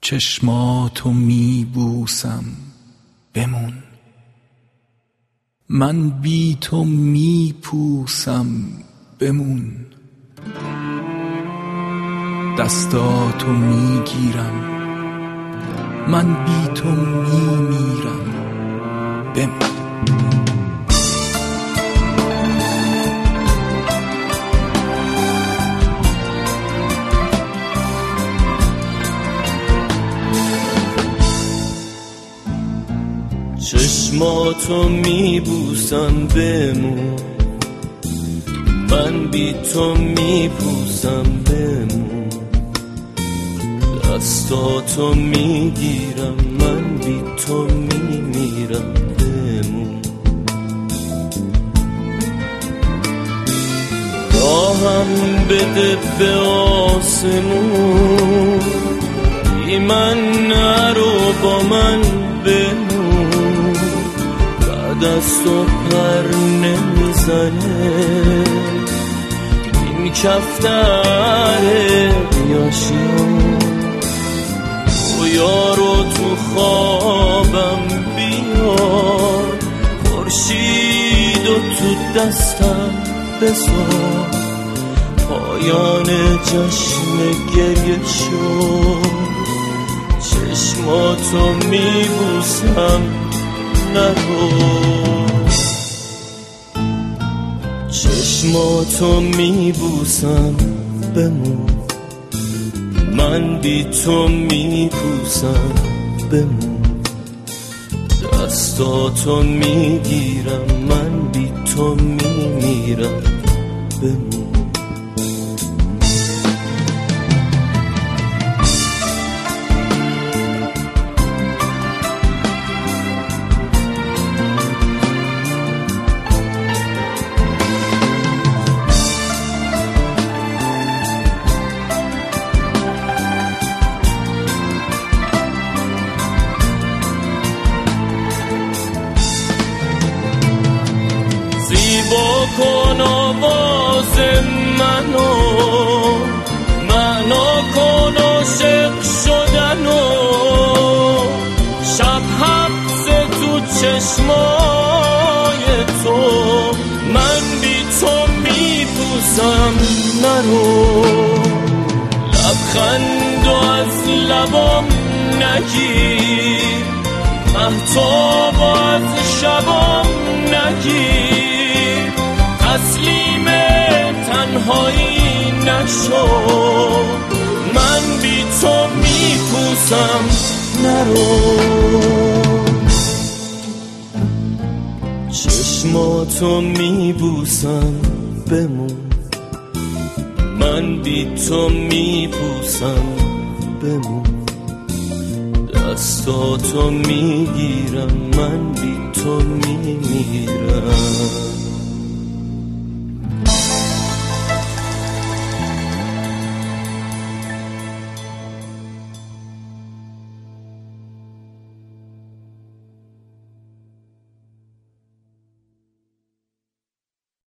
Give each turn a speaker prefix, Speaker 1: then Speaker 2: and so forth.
Speaker 1: چشماتو میبوسم بمون، من بی تو میپوسم بمون، دستاتو میگیرم من بی تو میمیرم بمون.
Speaker 2: چشماتو میبوسم بمون، من بی تو میپوسم بمون، دستاتو میگیرم من بی تو میمیرم بمون. راهم بده به آسمون، بی من نرو با من بمون، بعد از تو پر نمیزنه این کفتر بیاشیان. یارو تو خوابم بیار، خورشیدو تو دستم بذار، پایان جشن گریه شد. چشماتو میبوسم نرو، چشماتو میبوسم بمون، من بی تو میپوسم بمون، دستاتو میگیرم من بی تو میمیرم بمون. زیبا کن آواز منو، معنا کن عاشق شدنو، شب حبس تو چشمای تو، من بی تو میپوسم نرو. لبخندو از لبام نگیر، مهتابو از شبام نگیر، تسلیم تنهایی نشو، من بی تو میپوسم نرو. چشماتو میبوسم بمون، من بی تو میپوسم بمون، دستاتو میگیرم من بی تو میمیرم.